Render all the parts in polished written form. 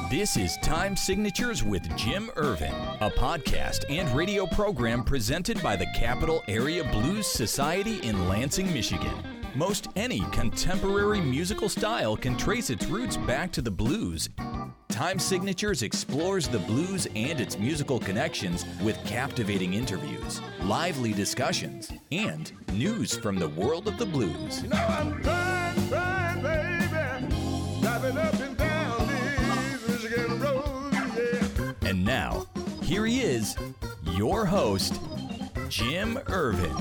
This is Time Signatures with Jim Irvin, a podcast and radio program presented by the Capital Area Blues Society in Lansing, Michigan. Most any contemporary musical style can trace its roots back to the blues. Time Signatures explores the blues and its musical connections with captivating interviews, lively discussions, and news from the world of the blues. You know I'm crying, baby, driving up and down these Michigan roads, yeah. And now, here he is, your host, Jim Irvin.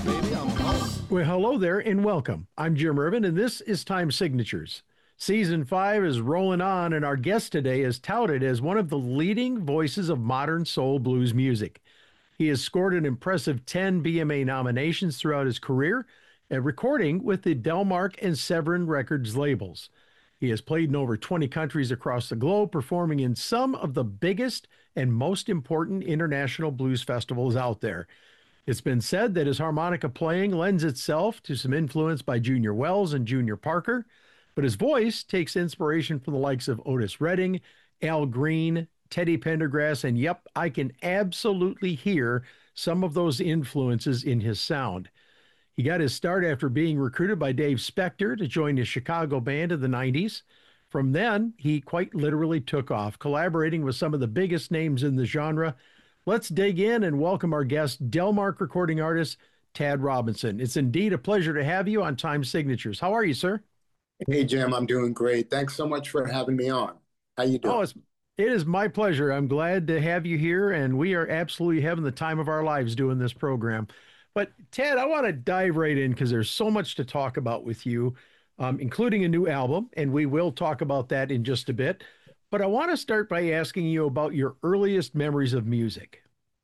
Well, hello there and welcome. I'm Jim Irvin, and this is Time Signatures. Season 5 is rolling on, and our guest today is touted as one of the leading voices of modern soul blues music. He has scored an impressive 10 BMA nominations throughout his career, and recording with the Delmark and Severin Records labels. He has played in over 20 countries across the globe, performing in some of the biggest and most important international blues festivals out there. It's been said that his harmonica playing lends itself to some influence by Junior Wells and Junior Parker, but his voice takes inspiration from the likes of Otis Redding, Al Green, Teddy Pendergrass, and yep, I can absolutely hear some of those influences in his sound. He got his start after being recruited by Dave Spector to join his Chicago band in the 90s. From then, he quite literally took off, collaborating with some of the biggest names in the genre. Let's dig in and welcome our guest, Delmark recording artist, Tad Robinson. It's indeed a pleasure to have you on Time Signatures. How are you, sir? Hey, Jim, I'm doing great. Thanks so much for having me on. How you doing? Oh, it is my pleasure. I'm glad to have you here, and we are absolutely having the time of our lives doing this program. But Tad, I want to dive right in because there's so much to talk about with you, including a new album, and we will talk about that in just a bit. But I want to start by asking you about your earliest memories of music.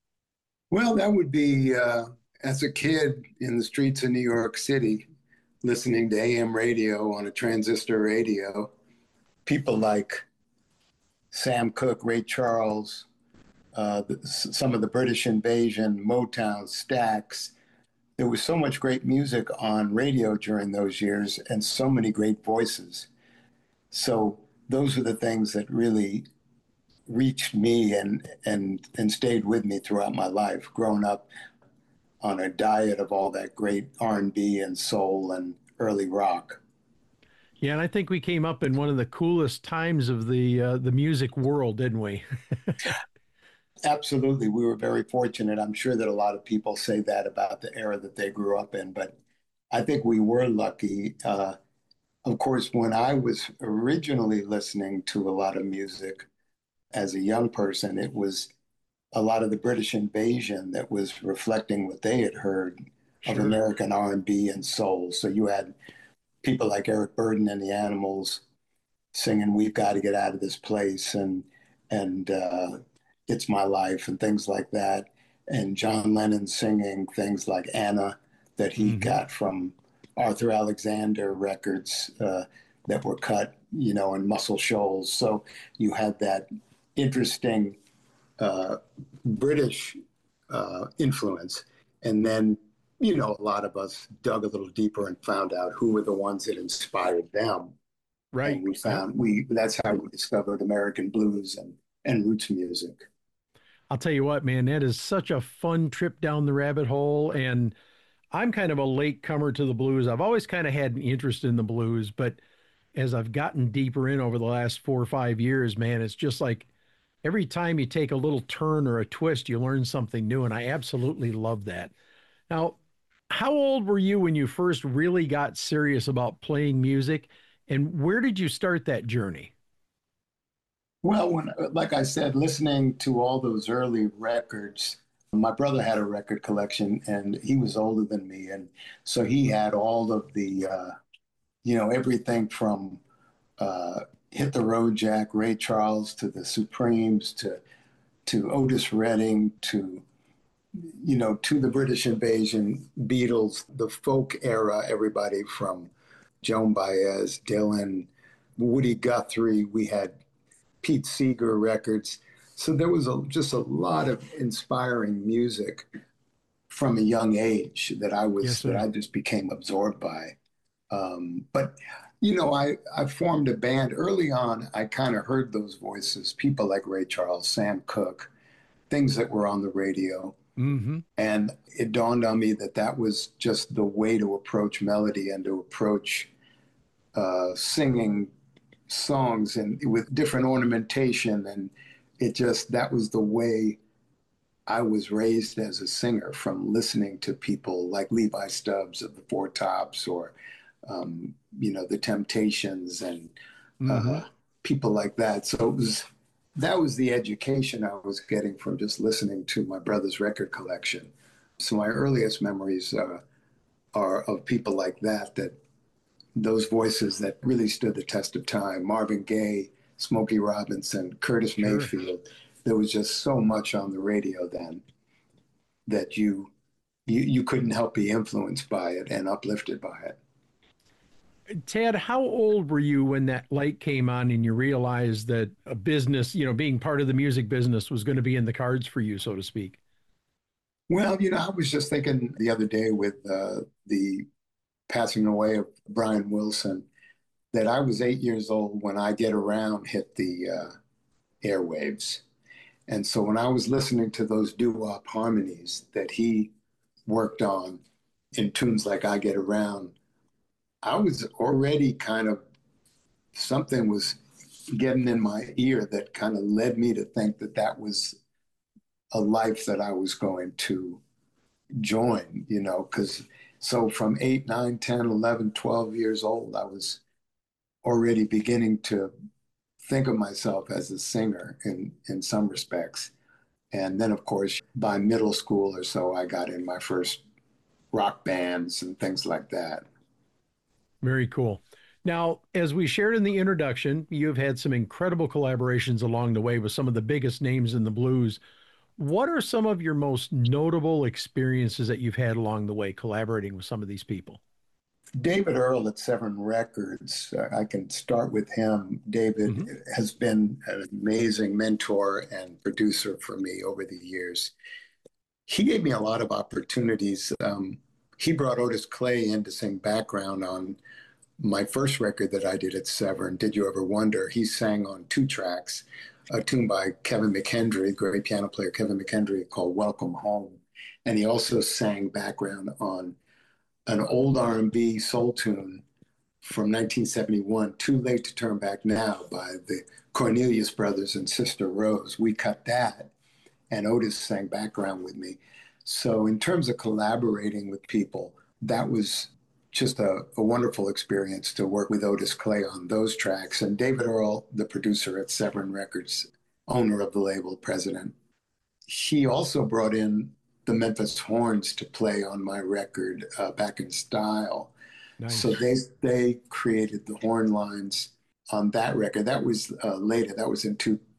Well, that would be as a kid in the streets of New York City, listening to AM radio on a transistor radio. People like Sam Cooke, Ray Charles, some of the British Invasion, Motown, Stax. There was so much great music on radio during those years and so many great voices. So those are the things that really reached me and stayed with me throughout my life, growing up on a diet of all that great R&B and soul and early rock. Yeah, and I think we came up in one of the coolest times of the music world, didn't we? Absolutely. We were very fortunate. I'm sure that a lot of people say that about the era that they grew up in, but I think we were lucky. Of course, when I was originally listening to a lot of music as a young person, it was a lot of the British Invasion that was reflecting what they had heard of American R&B and soul. So you had people like Eric Burdon and the Animals singing "We've Got to Get Out of This Place" and "It's My Life" and things like that, and John Lennon singing things like "Anna" that he got from Arthur Alexander records that were cut, in Muscle Shoals. So you had that interesting British influence. And then, a lot of us dug a little deeper and found out who were the ones that inspired them. Right. And that's how we discovered American blues and roots music. I'll tell you what, man, that is such a fun trip down the rabbit hole. And I'm kind of a late comer to the blues. I've always kind of had an interest in the blues, but as I've gotten deeper in over the last 4 or 5 years, man, it's just like every time you take a little turn or a twist, you learn something new. And I absolutely love that. Now, how old were you when you first really got serious about playing music? And where did you start that journey? Well, like I said, listening to all those early records, my brother had a record collection and he was older than me. And so he had all of the, everything from Hit the Road Jack, Ray Charles, to the Supremes, to Otis Redding, to the British Invasion, Beatles, the folk era, everybody from Joan Baez, Dylan, Woody Guthrie. We had Pete Seeger records. So there was just a lot of inspiring music from a young age that I just became absorbed by. But I formed a band early on. I kind of heard those voices, people like Ray Charles, Sam Cooke, things that were on the radio. Mm-hmm. And it dawned on me that that was just the way to approach melody and to approach singing songs and with different ornamentation. And that was the way I was raised as a singer, from listening to people like Levi Stubbs of the Four Tops, or the Temptations, and Mm-hmm. people like that. So that was the education I was getting from just listening to my brother's record collection. So my earliest memories are of people like that those voices that really stood the test of time. Marvin Gaye, Smokey Robinson, Curtis Sure. Mayfield. There was just so much on the radio then that you couldn't help be influenced by it and uplifted by it. Ted, how old were you when that light came on and you realized that a business, being part of the music business was going to be in the cards for you, so to speak? Well, I was just thinking the other day with the passing away of Brian Wilson that I was 8 years old when I Get Around hit the airwaves. And so when I was listening to those doo-wop harmonies that he worked on in tunes like I Get Around, I was already something was getting in my ear that kind of led me to think that that was a life that I was going to join, so from 8, 9, 10, 11, 12 years old, I was already beginning to think of myself as a singer in some respects. And then, of course, by middle school or so, I got in my first rock bands and things like that. Very cool. Now, as we shared in the introduction, you've had some incredible collaborations along the way with some of the biggest names in the blues. What are some of your most notable experiences that you've had along the way collaborating with some of these people? David Earl at Severn Records, I can start with him. David Mm-hmm. has been an amazing mentor and producer for me over the years. He gave me a lot of opportunities. He brought Otis Clay in to sing background on my first record that I did at Severn, Did You Ever Wonder? He sang on 2 tracks, a tune by Kevin McHenry, great piano player Kevin McHenry, called Welcome Home. And he also sang background on an old R&B soul tune from 1971, Too Late to Turn Back Now, by the Cornelius Brothers and Sister Rose. We cut that, and Otis sang background with me. So in terms of collaborating with people, that was just a wonderful experience to work with Otis Clay on those tracks. And David Earl, the producer at Severn Records, owner of the label, president, he also brought in the Memphis Horns to play on my record, Back in Style. Nice. So they created the horn lines on that record. That was later. That was in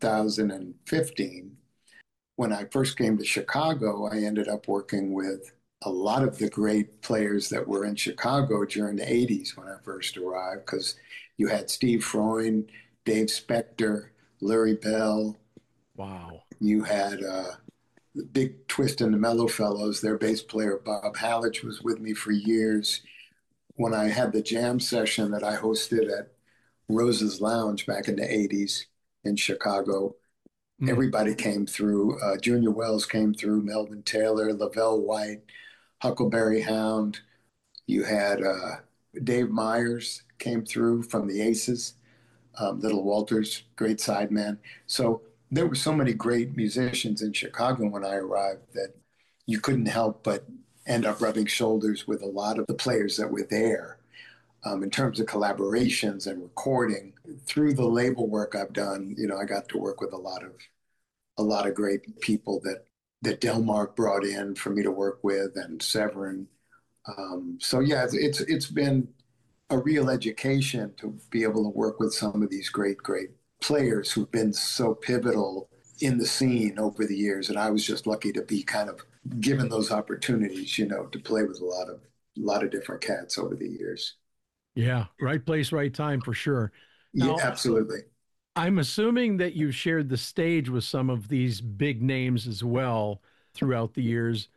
2015. When I first came to Chicago, I ended up working with a lot of the great players that were in Chicago during the 80s when I first arrived, because you had Steve Freund, Dave Spector, Larry Bell. Wow. You had the Big Twist and the Mellow Fellows. Their bass player, Bob Halledge, was with me for years. When I had the jam session that I hosted at Rose's Lounge back in the 80s in Chicago, everybody came through. Junior Wells came through, Melvin Taylor, Lavelle White, Huckleberry Hound. You had Dave Myers came through from the Aces, Little Walters, great sideman. So there were so many great musicians in Chicago when I arrived that you couldn't help but end up rubbing shoulders with a lot of the players that were there. In terms of collaborations and recording, through the label work I've done, I got to work with a lot of great people that Delmark brought in for me to work with, and Severn. So yeah, it's been a real education to be able to work with some of these great players who've been so pivotal in the scene over the years. And I was just lucky to be kind of given those opportunities, to play with a lot of different cats over the years. Yeah, right place, right time for sure. Now, Yeah, absolutely. I'm assuming that you've shared the stage with some of these big names as well throughout the years.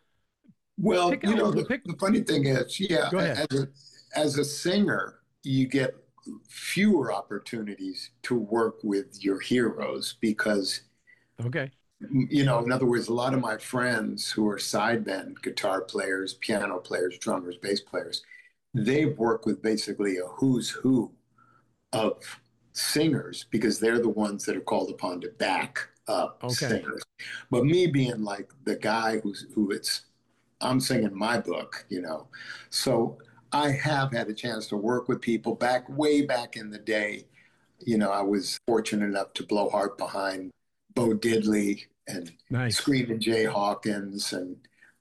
Well, Pick out- pick- the funny thing is, yeah, Go ahead. as a singer, you get fewer opportunities to work with your heroes because, Okay. in other words, a lot of my friends who are sidemen, guitar players, piano players, drummers, bass players, they've worked with basically a who's who of singers because they're the ones that are called upon to back up Okay. singers. But me being like the guy I'm singing my book, So I have had a chance to work with people way back in the day. I was fortunate enough to blow hard behind Bo Diddley and Nice. Screaming Jay Hawkins and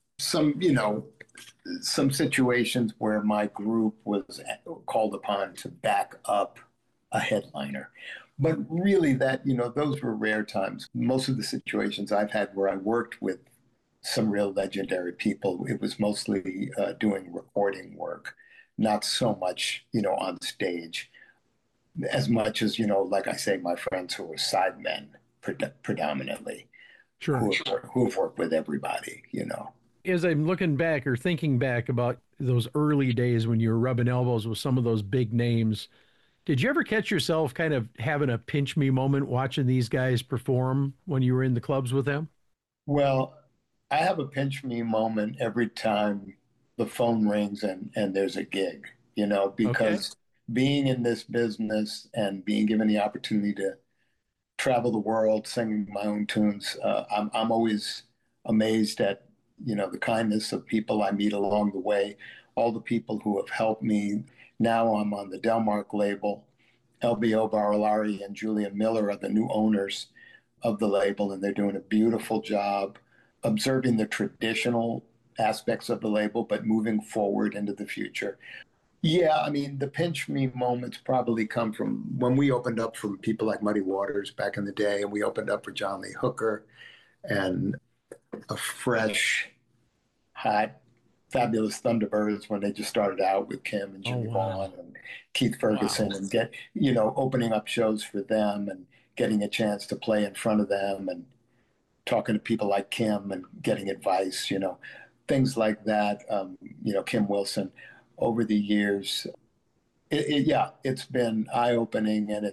some situations where my group was called upon to back up a headliner. But really those were rare times. Most of the situations I've had where I worked with some real legendary people, it was mostly doing recording work, not so much, on stage, as much as, like I say, my friends who were sidemen predominantly, Sure. who have worked with everybody. As I'm looking back or thinking back about those early days when you were rubbing elbows with some of those big names, did you ever catch yourself kind of having a pinch me moment watching these guys perform when you were in the clubs with them? Well, I have a pinch me moment every time the phone rings and there's a gig, Okay. because being in this business and being given the opportunity to travel the world singing my own tunes, I'm always amazed at, the kindness of people I meet along the way, all the people who have helped me. Now I'm on the Delmark label. LBO Barilari and Julia Miller are the new owners of the label, and they're doing a beautiful job observing the traditional aspects of the label, but moving forward into the future. Yeah, I mean, the pinch me moments probably come from when we opened up for people like Muddy Waters back in the day, and we opened up for John Lee Hooker and a fresh, hot, fabulous Thunderbirds when they just started out with Kim and Oh, Jimmy wow. Vaughn and Keith Ferguson, Wow. and opening up shows for them and getting a chance to play in front of them and talking to people like Kim and getting advice, things like that. Kim Wilson over the years. Yeah, it's been eye opening, and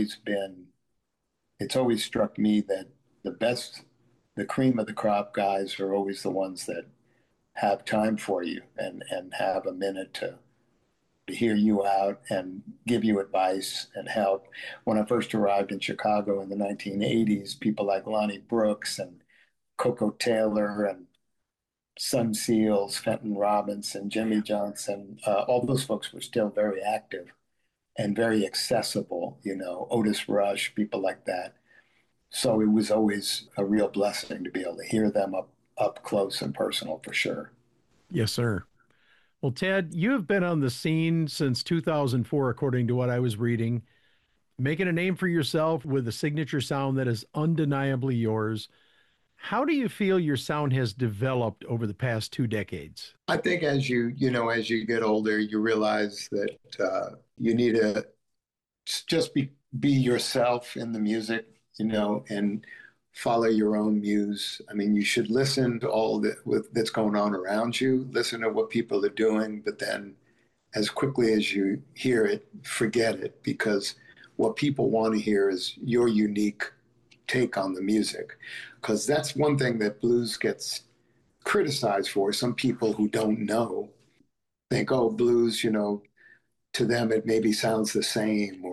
it's always struck me that the best, the cream of the crop guys are always the ones that have time for you and have a minute to hear you out and give you advice and help. When I first arrived in Chicago in the 1980s, people like Lonnie Brooks and Coco Taylor and Sun Seals, Fenton Robinson, Jimmy Johnson, all those folks were still very active and very accessible, Otis Rush, people like that. So it was always a real blessing to be able to hear them up close and personal for sure. Yes, sir. Well, Ted, you have been on the scene since 2004, according to what I was reading, making a name for yourself with a signature sound that is undeniably yours. How do you feel your sound has developed over the past 2 decades? I think as you get older, you realize that you need to just be yourself in the music, and follow your own muse. I mean, you should listen to that's going on around you, listen to what people are doing, but then as quickly as you hear it, forget it, because what people want to hear is your unique take on the music. Because that's one thing that blues gets criticized for. Some people who don't know think, oh, blues, to them it maybe sounds the same,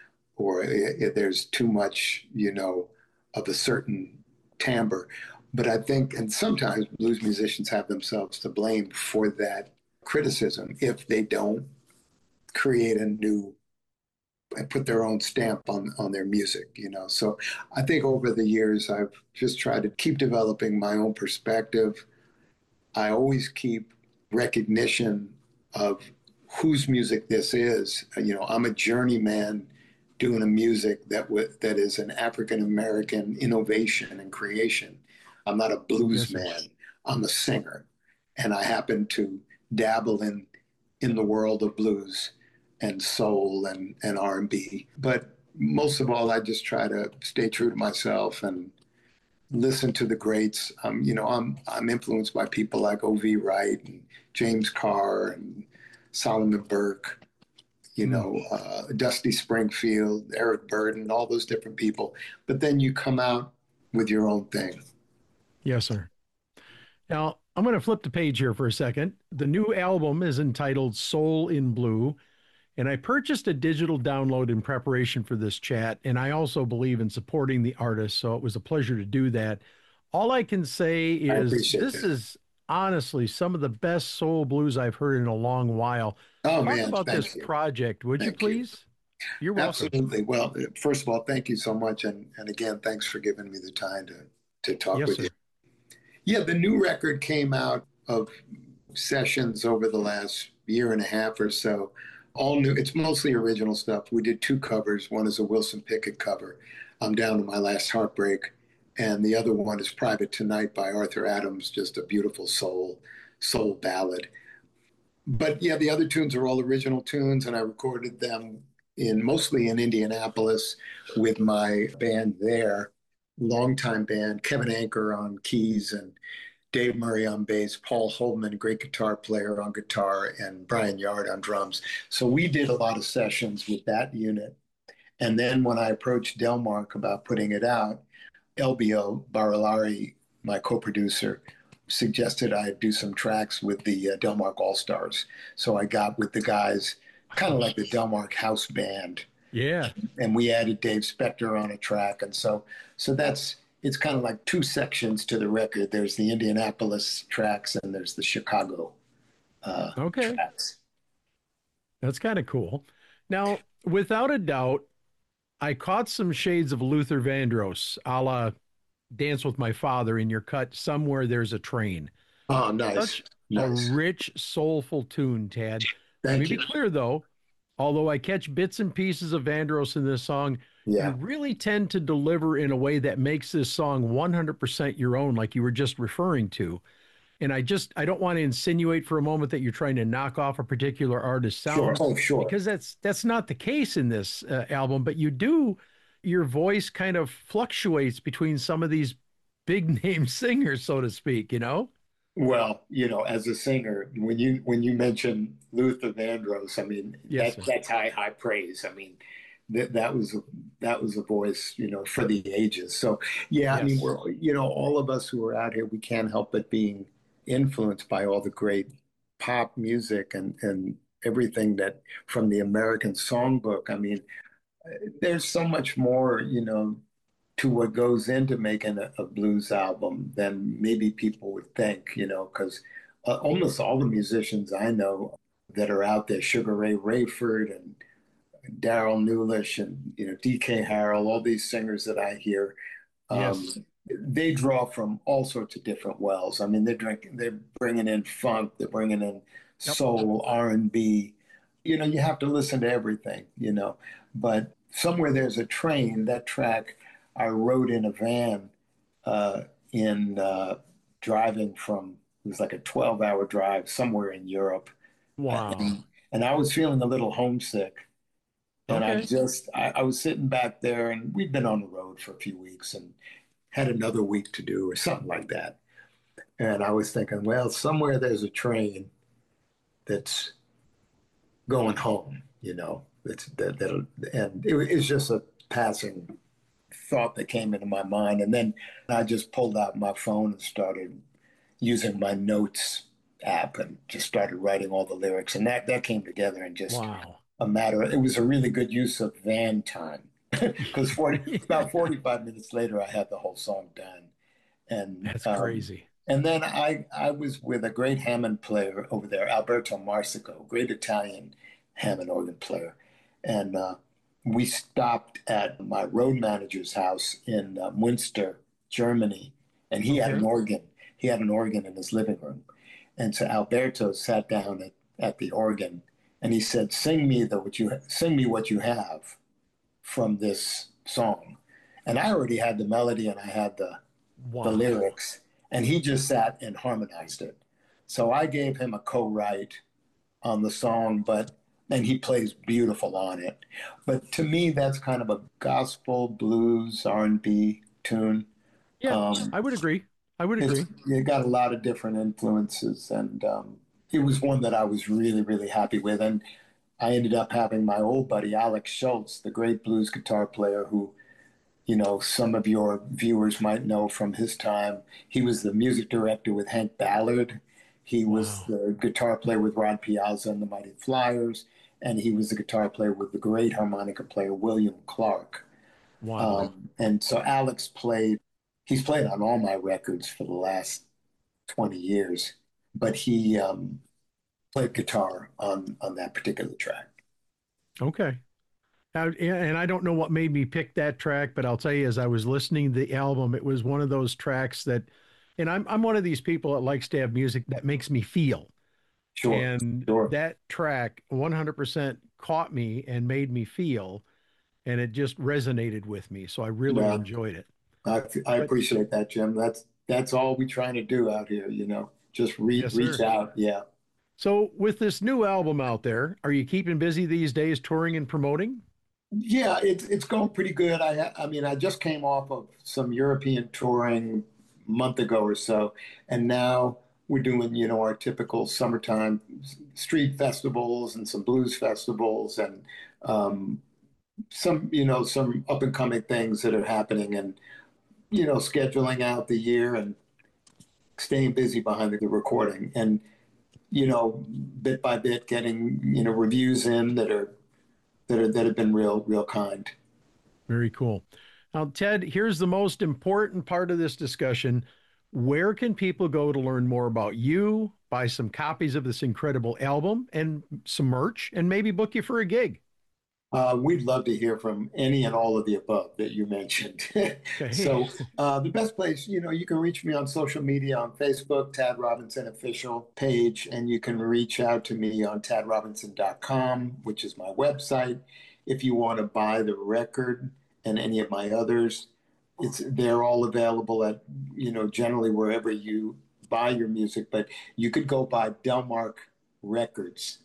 or there's too much, of a certain timbre. But I think, and sometimes blues musicians have themselves to blame for that criticism if they don't create a new and put their own stamp on their music. So I think over the years I've just tried to keep developing my own perspective. I always keep recognition of whose music this is. I'm a journeyman doing a music that is an African American innovation and creation. I'm not a blues Yes, sir. man. I'm a singer, and I happen to dabble in the world of blues and soul and R&B. But most of all, I just try to stay true to myself and listen to the greats. I'm influenced by people like O.V. Wright and James Carr and Solomon Burke. Dusty Springfield, Eric Burden, all those different people. But then you come out with your own thing. Yes, sir. Now, I'm going to flip the page here for a second. The new album is entitled Soul in Blue, and I purchased a digital download in preparation for this chat, and I also believe in supporting the artist, so it was a pleasure to do that. All I can say is this is honestly some of the best soul blues I've heard in a long while. Oh, Talk man, about thank this you. project, would you Thank you. please? You're welcome. Absolutely. Well, first of all, thank you so much. And again, thanks for giving me the time to talk Yes, with sir. you. Yeah, the new record came out of sessions over the last year and a half or so. All new. It's mostly original stuff. We did 2 covers. One is a Wilson Pickett cover, I'm Down to My Last Heartbreak. And the other one is Private Tonight by Arthur Adams, just a beautiful soul ballad. But yeah, the other tunes are all original tunes, and I recorded them mostly in Indianapolis with my band there, longtime band, Kevin Anker on keys and Dave Murray on bass, Paul Holman, great guitar player, on guitar, and Brian Yard on drums. So we did a lot of sessions with that unit. And then when I approached Delmark about putting it out, LBO Barilari, my co-producer, suggested I do some tracks with the Delmark All-Stars. So I got with the guys, kind of like the Delmark house band. Yeah. And we added Dave Spector on a track. And so it's kind of like 2 sections to the record. There's the Indianapolis tracks and there's the Chicago tracks. That's kind of cool. Now, without a doubt, I caught some shades of Luther Vandross, a la Dance with My Father in your cut, Somewhere There's a Train. Oh, nice. A rich, soulful tune, Tad. Let me be clear, though, although I catch bits and pieces of Vandross in this song, you really tend to deliver in a way that makes this song 100% your own, like you were just referring to. And I don't want to insinuate for a moment that you're trying to knock off a particular artist's sound. Sure. Oh, sure. Because that's not the case in this album, but your voice kind of fluctuates between some of these big name singers, so to speak, Well, as a singer, when you mention Luther Vandross, I mean, that's high praise. I mean, that was a voice, for the ages. So, yeah, yes. I mean, we're, all of us who are out here, we can't help but being influenced by all the great pop music and everything that from the American Songbook. I mean, there's so much more, to what goes into making a blues album than maybe people would think, because almost all the musicians I know that are out there, Sugar Ray Rayford and Daryl Newlish and, D.K. Harrell, all these singers that I hear, they draw from all sorts of different wells. I mean, they're bringing in funk, they're bringing in soul, R&B. You have to listen to everything, But Somewhere There's a Train, that track I wrote in a van driving from, it was like a 12-hour drive somewhere in Europe. Wow. And I was feeling a little homesick. And I was sitting back there, and we'd been on the road for a few weeks and had another week to do or something like that. And I was thinking, well, somewhere there's a train that's going home, and it was just a passing thought that came into my mind. And then I just pulled out my phone and started using my notes app and just started writing all the lyrics. And that came together in just it was a really good use of van time because about 45 minutes later, I had the whole song done. And that's crazy. And then I was with a great Hammond player over there, Alberto Marsico, great Italian Hammond organ player. And we stopped at my road manager's house in Münster, Germany, and he had an organ. He had an organ in his living room. And so Alberto sat down at the organ and he said, sing me what you have from this song. And I already had the melody and I had the lyrics, and he just sat and harmonized it. So I gave him a co-write on the song, and he plays beautiful on it. But to me, that's kind of a gospel, blues, R&B tune. Yeah, I would agree. It got a lot of different influences, and it was one that I was really, really happy with. And I ended up having my old buddy, Alex Schultz, the great blues guitar player who, you know, some of your viewers might know from his time. He was the music director with Hank Ballard. He was the guitar player with Rod Piazza and the Mighty Flyers. And he was the guitar player with the great harmonica player, William Clark. Wow. And so Alex he's played on all my records for the last 20 years, but he played guitar on that particular track. Okay. And I don't know what made me pick that track, but I'll tell you, as I was listening to the album, it was one of those tracks that, and I'm one of these people that likes to have music that makes me feel. Sure. And that track 100% caught me and made me feel, and it just resonated with me. So I really enjoyed it. I appreciate that, Jim. That's all we're trying to do out here, you know, just reach out. Yeah. So with this new album out there, are you keeping busy these days touring and promoting? Yeah, it's going pretty good. I mean, I just came off of some European touring a month ago or so, and now we're doing, you know, our typical summertime street festivals and some blues festivals and some, you know, some up and coming things that are happening, and, you know, scheduling out the year and staying busy behind the recording, and, you know, bit by bit getting, you know, reviews in that have been real kind. Very cool. Now, Ted, here's the most important part of this discussion. Where can people go to learn more about you, buy some copies of this incredible album and some merch, and maybe book you for a gig? We'd love to hear from any and all of the above that you mentioned. Okay. So the best place, you know, you can reach me on social media on Facebook, Tad Robinson official page, and you can reach out to me on tadrobinson.com, which is my website. If you want to buy the record and any of my others, they're all available at, you know, generally wherever you buy your music, but you could go by Delmark Records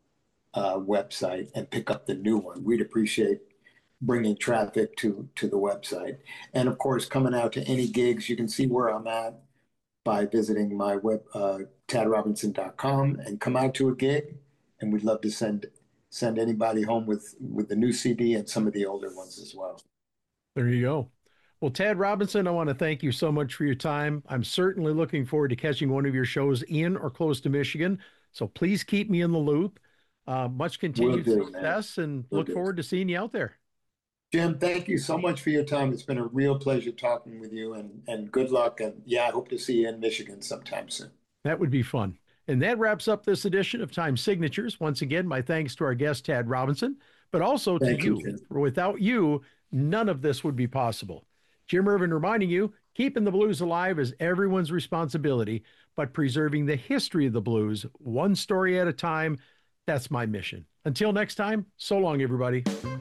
website and pick up the new one. We'd appreciate bringing traffic to the website. And of course, coming out to any gigs, you can see where I'm at by visiting my web, tadrobinson.com, and come out to a gig. And we'd love to send anybody home with the new CD and some of the older ones as well. There you go. Well, Tad Robinson, I want to thank you so much for your time. I'm certainly looking forward to catching one of your shows in or close to Michigan. So please keep me in the loop. Much continued success, and look forward to seeing you out there. Jim, thank you so much for your time. It's been a real pleasure talking with you, and good luck. And yeah, I hope to see you in Michigan sometime soon. That would be fun. And that wraps up this edition of Time Signatures. Once again, my thanks to our guest, Tad Robinson, but also to you. Without you, none of this would be possible. Jim Ervin reminding you, keeping the blues alive is everyone's responsibility, but preserving the history of the blues, one story at a time, that's my mission. Until next time, so long, everybody.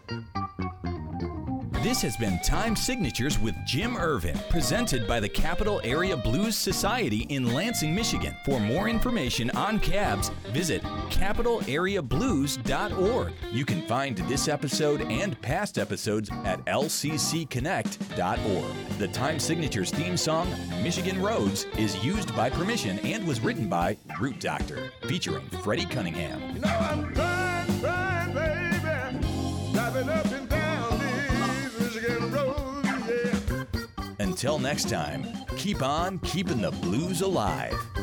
This has been Time Signatures with Jim Ervin, presented by the Capital Area Blues Society in Lansing, Michigan. For more information on cabs, visit capitalareablues.org. You can find this episode and past episodes at lccconnect.org. The Time Signatures theme song, Michigan Roads, is used by permission and was written by Root Doctor, featuring Freddie Cunningham. You know I'm trying, baby, driving up and down these Michigan roads, yeah. Until next time, keep on keeping the blues alive.